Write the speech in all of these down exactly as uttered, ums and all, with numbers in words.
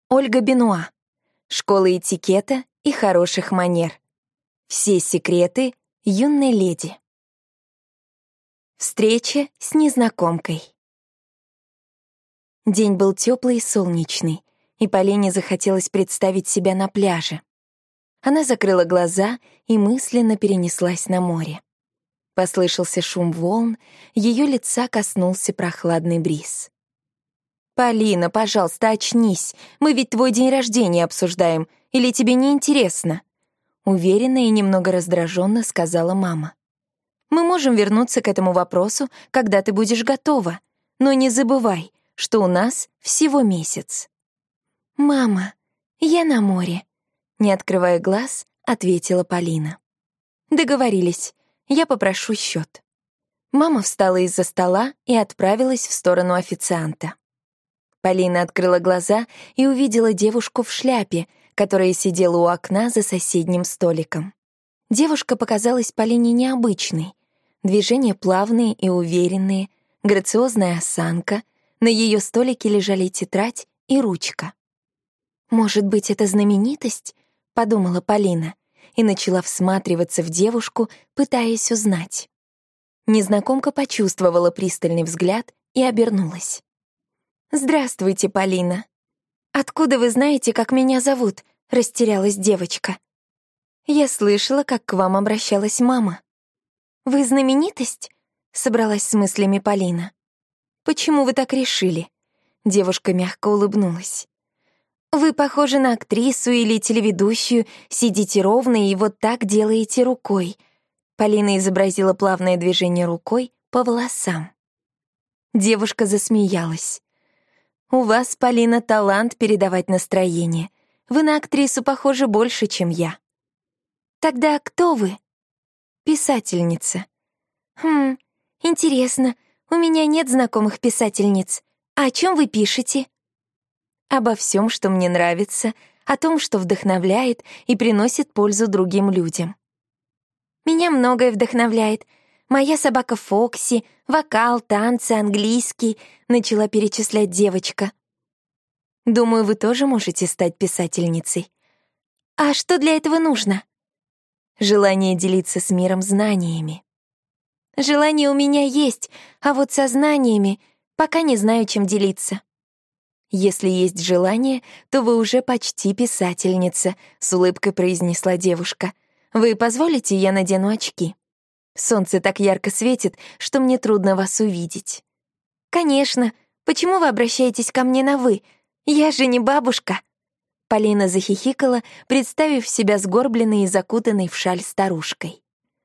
Ольга Бенуа. Школа этикета и хороших манер. Все секреты юной леди. Встреча с незнакомкой. День был теплый и солнечный, и Полине захотелось представить себя на пляже. Она закрыла глаза и мысленно перенеслась на море. Послышался шум волн, ее лица коснулся прохладный бриз. «Полина, пожалуйста, очнись. Мы ведь твой день рождения обсуждаем. Или тебе не интересно?» Уверенно и немного раздраженно сказала мама. «Мы можем вернуться к этому вопросу, когда ты будешь готова. Но не забывай, что у нас всего месяц». «Мама, я на море», — не открывая глаз, ответила Полина. «Договорились. Я попрошу счет». Мама встала из-за стола и отправилась в сторону официанта. Полина открыла глаза и увидела девушку в шляпе, которая сидела у окна за соседним столиком. Девушка показалась Полине необычной. Движения плавные и уверенные, грациозная осанка, на ее столике лежали тетрадь и ручка. «Может быть, это знаменитость?» — подумала Полина и начала всматриваться в девушку, пытаясь узнать. Незнакомка почувствовала пристальный взгляд и обернулась. «Здравствуйте, Полина. Откуда вы знаете, как меня зовут?» — растерялась девочка. «Я слышала, как к вам обращалась мама». «Вы знаменитость?» — собралась с мыслями Полина. «Почему вы так решили?» Девушка мягко улыбнулась. «Вы похожи на актрису или телеведущую, сидите ровно и вот так делаете рукой». Полина изобразила плавное движение рукой по волосам. Девушка засмеялась. «У вас, Полина, талант передавать настроение. Вы на актрису похожи больше, чем я». «Тогда кто вы?» «Писательница». «Хм, интересно, у меня нет знакомых писательниц. А о чем вы пишете?» «Обо всем, что мне нравится, о том, что вдохновляет и приносит пользу другим людям». «Меня многое вдохновляет. Моя собака Фокси, вокал, танцы, английский», — начала перечислять девочка. «Думаю, вы тоже можете стать писательницей». «А что для этого нужно?» «Желание делиться с миром знаниями». «Желание у меня есть, а вот со знаниями пока не знаю, чем делиться». «Если есть желание, то вы уже почти писательница», — с улыбкой произнесла девушка. «Вы позволите, я надену очки? Солнце так ярко светит, что мне трудно вас увидеть». «Конечно. Почему вы обращаетесь ко мне на «вы»? Я же не бабушка». Полина захихикала, представив себя сгорбленной и закутанной в шаль старушкой.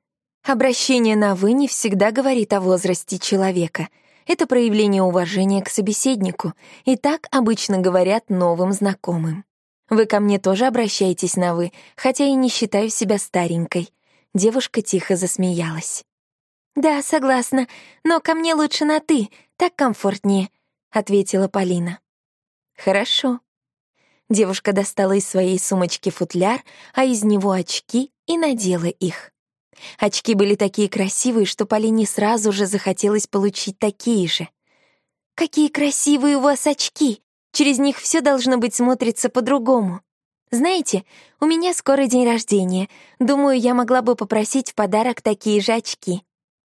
Обращение на «вы» не всегда говорит о возрасте человека. Это проявление уважения к собеседнику, и так обычно говорят новым знакомым. Вы ко мне тоже обращаетесь на «вы», хотя и не считаю себя старенькой. Девушка тихо засмеялась. «Да, согласна, но ко мне лучше на «ты», так комфортнее», — ответила Полина. «Хорошо». Девушка достала из своей сумочки футляр, а из него очки и надела их. Очки были такие красивые, что Полине сразу же захотелось получить такие же. «Какие красивые у вас очки! Через них все должно быть смотрится по-другому. Знаете, у меня скоро день рождения. Думаю, я могла бы попросить в подарок такие же очки».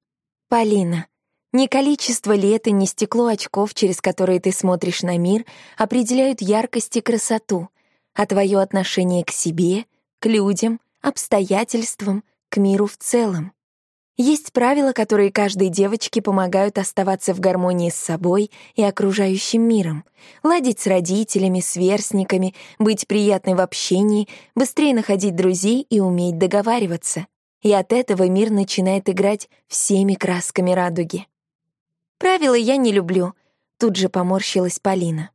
«Полина, не количество лет и не стекло очков, через которые ты смотришь на мир, определяют яркость и красоту, а твое отношение к себе, к людям, обстоятельствам, к миру в целом. Есть правила, которые каждой девочке помогают оставаться в гармонии с собой и окружающим миром, ладить с родителями, сверстниками, быть приятной в общении, быстрее находить друзей и уметь договариваться. И от этого мир начинает играть всеми красками радуги. «Правила я не люблю», — тут же поморщилась Полина.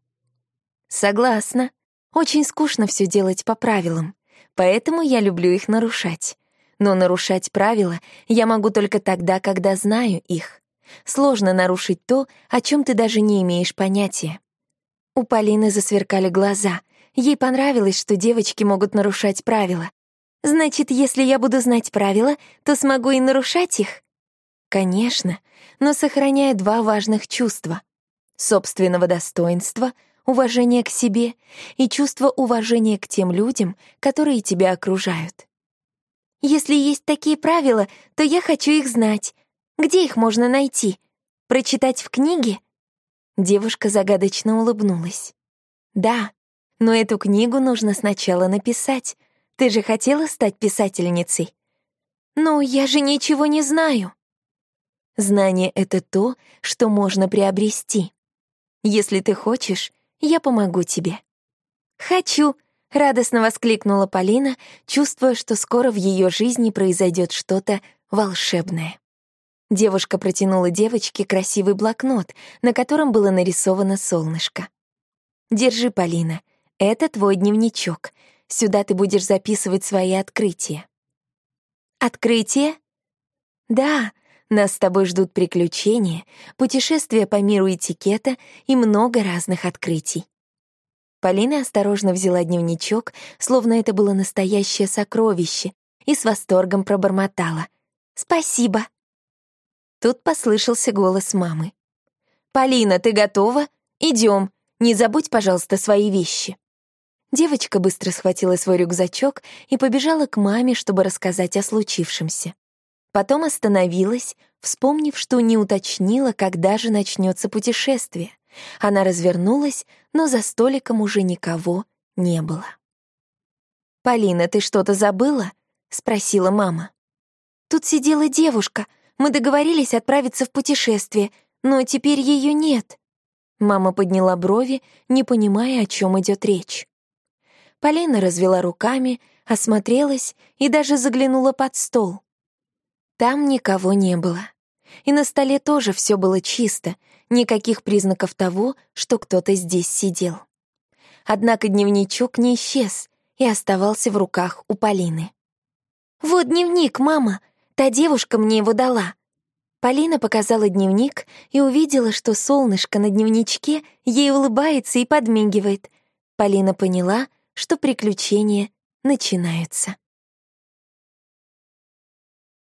«Согласна. Очень скучно все делать по правилам, поэтому я люблю их нарушать. Но нарушать правила я могу только тогда, когда знаю их. Сложно нарушить то, о чем ты даже не имеешь понятия». У Полины засверкали глаза. Ей понравилось, что девочки могут нарушать правила. «Значит, если я буду знать правила, то смогу и нарушать их?» «Конечно, но сохраняя два важных чувства — собственного достоинства, уважение к себе и чувство уважения к тем людям, которые тебя окружают. Если есть такие правила, то я хочу их знать. Где их можно найти? Прочитать в книге? Девушка загадочно улыбнулась. Да, но эту книгу нужно сначала написать. Ты же хотела стать писательницей? Ну, я же ничего не знаю. Знание — это то, что можно приобрести. Если ты хочешь, я помогу тебе. Хочу, радостно воскликнула Полина, чувствуя, что скоро в ее жизни произойдет что-то волшебное. Девушка протянула девочке красивый блокнот, на котором было нарисовано солнышко. «Держи, Полина, это твой дневничок. Сюда ты будешь записывать свои открытия». «Открытие?» «Да, нас с тобой ждут приключения, путешествия по миру этикета и много разных открытий». Полина осторожно взяла дневничок, словно это было настоящее сокровище, и с восторгом пробормотала. «Спасибо». Тут послышался голос мамы. «Полина, ты готова? Идем. Не забудь, пожалуйста, свои вещи». Девочка быстро схватила свой рюкзачок и побежала к маме, чтобы рассказать о случившемся. Потом остановилась, вспомнив, что не уточнила, когда же начнется путешествие. Она развернулась, но за столиком уже никого не было. «Полина, ты что-то забыла?» — спросила мама. «Тут сидела девушка. Мы договорились отправиться в путешествие, но теперь ее нет». Мама подняла брови, не понимая, о чем идет речь. Полина развела руками, осмотрелась и даже заглянула под стол. Там никого не было. И на столе тоже все было чисто, никаких признаков того, что кто-то здесь сидел. Однако дневничок не исчез и оставался в руках у Полины. «Вот дневник, мама, та девушка мне его дала». Полина показала дневник и увидела, что солнышко на дневничке ей улыбается и подмигивает. Полина поняла, что приключения начинаются.